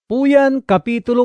Puyan Kapitulo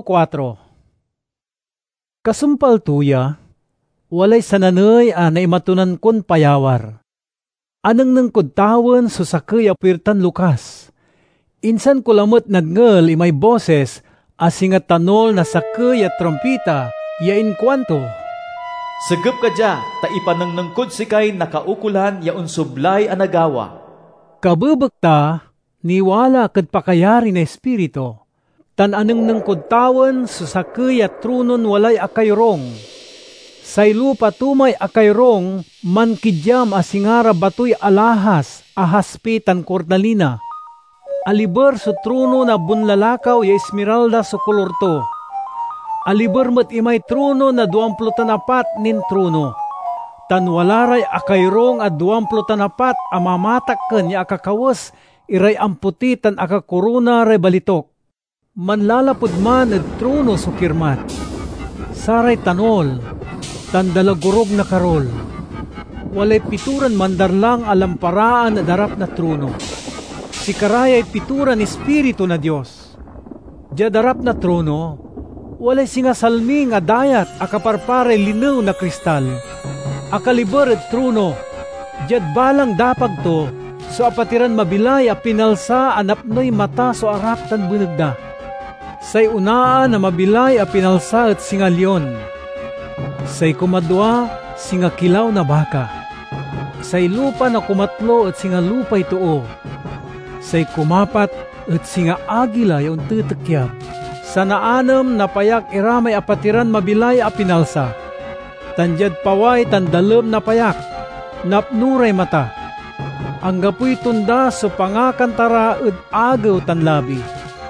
4. Kasumpal tuya, walay sananay na imatunan kon payawar. Anang nang kudtawan susakay apirtan lukas. Insan ko lamot nagngal imay boses asingat tanol na sakay at trompita, yain kwanto. Segep ka dya, ta ipanangnangkod sikay nakaukulan ya unsublay anagawa. Kabubekta, niwala kad pakayari na espiritu. Tan aneng nang kudtawan susakay at trunon walay akayrong. Say lupa tumay akayrong man kidyam asingara batoy alahas ahaspi tan kordalina. Aliber so truno na bunlalakaw ya esmeralda so kolorto. Aliber met imay truno na 24 nin truno. Tan walaray akayrong at 24 amamatakken ya akakawas iray amputi tan akakorona ray balitok. Manlalapod man at trono sukirmat. Saray tanol, tandalagurog na karol. Walay pituran mandarlang alamparaan na darap na trono. Si karayay pituran espiritu na Diyos. Diya darap na trono, walay singasalmi nga dayat akaparpare linaw na kristal. Akaliber at trono, diyad balang dapag to, so apatiran mabilay a pinalsa anapnoy mata so arap tan bunagda. Say unaan na mabilay a pinalsa at singalyon. Say kumadwa, singa kilaw na baka. Say lupa na kumatlo at singa lupay tuo. Say kumapat at singa agila yung tutakyab. Sa naanam na payak iramay apatiran mabilay a pinalsa. Tanjad paway tandalem na payak, napnuray mata. Ang gapuy tunda so pangakantara at agaw tanlabi.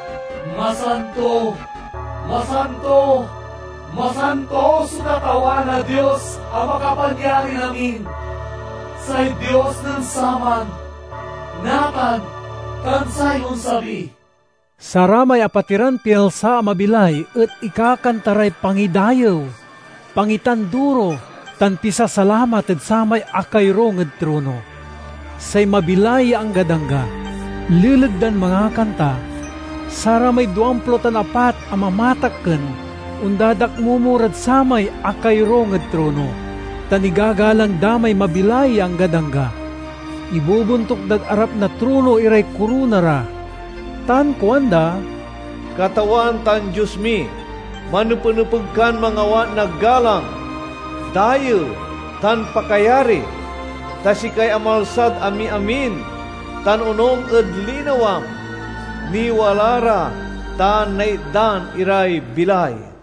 Masanto, masanto, masanto sukatawan na Diyos ang makapangyari namin. Say Diyos ng saman, nakan, kansay unsabi. Saramay apatiran pielsa mabilay at ikakantaray pangidayaw, pangitanduro, tan pisa salamat at samay akayrong at trono. Say mabilay ang gadangga, lilagdan mga kanta, sara may 24 amamatakken, undadak mumurad samay akayrong at trono. Tanigagalang damay mabilay ang gadangga. Ibubuntok dag arap na trono iray kurunara. Tan kuanda, katawan tan Diyos mi, manupunupugkan mga wa naggalang, dayo, tan pakayari, tasikay amalsad ami amin, tan unong adlinawam, ni walara tan naitdan iray bilay.